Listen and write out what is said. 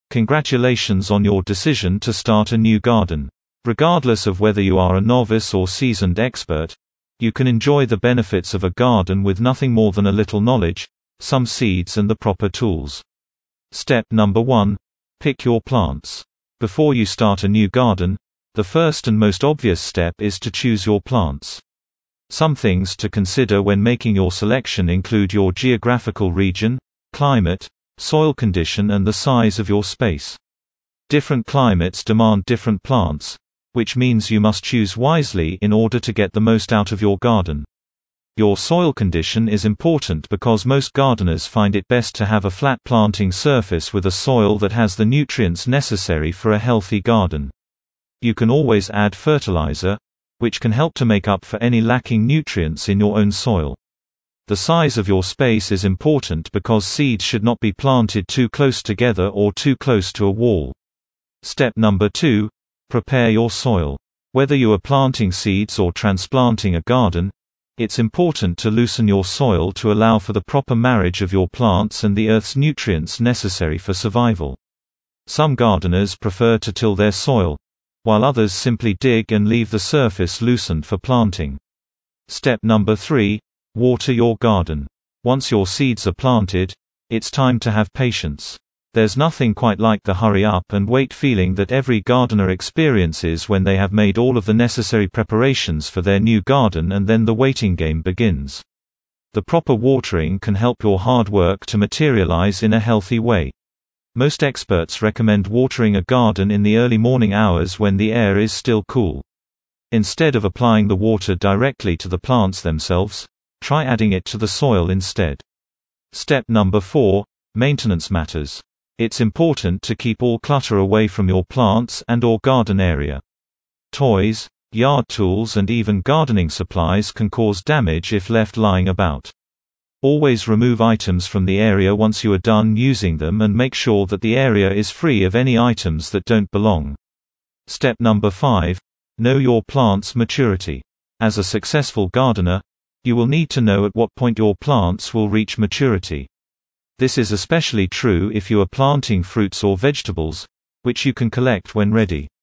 Congratulations on your decision to start a new garden. Regardless of whether you are a novice or seasoned expert, you can enjoy the benefits of a garden with nothing more than a little knowledge, some seeds and the proper tools. Step number 1. Pick your plants. Before you start a new garden, the first and most obvious step is to choose your plants. Some things to consider when making your selection include your geographical region, climate, soil condition and the size of your space. Different climates demand different plants, which means you must choose wisely in order to get the most out of your garden. Your soil condition is important because most gardeners find it best to have a flat planting surface with a soil that has the nutrients necessary for a healthy garden. You can always add fertilizer, which can help to make up for any lacking nutrients in your own soil. The size of your space is important because seeds should not be planted too close together or too close to a wall. Step number 2. Prepare your soil. Whether you are planting seeds or transplanting a garden, it's important to loosen your soil to allow for the proper marriage of your plants and the earth's nutrients necessary for survival. Some gardeners prefer to till their soil, while others simply dig and leave the surface loosened for planting. Step number 3. Water your garden. Once your seeds are planted, it's time to have patience. There's nothing quite like the hurry up and wait feeling that every gardener experiences when they have made all of the necessary preparations for their new garden and then the waiting game begins. The proper watering can help your hard work to materialize in a healthy way. Most experts recommend watering a garden in the early morning hours when the air is still cool. Instead of applying the water directly to the plants themselves, try adding it to the soil instead. Step number 4. Maintenance matters. It's important to keep all clutter away from your plants and/or garden area. Toys, yard tools and even gardening supplies can cause damage if left lying about. Always remove items from the area once you are done using them and make sure that the area is free of any items that don't belong. Step number 5. Know your plant's maturity. As a successful gardener, you will need to know at what point your plants will reach maturity. This is especially true if you are planting fruits or vegetables, which you can collect when ready.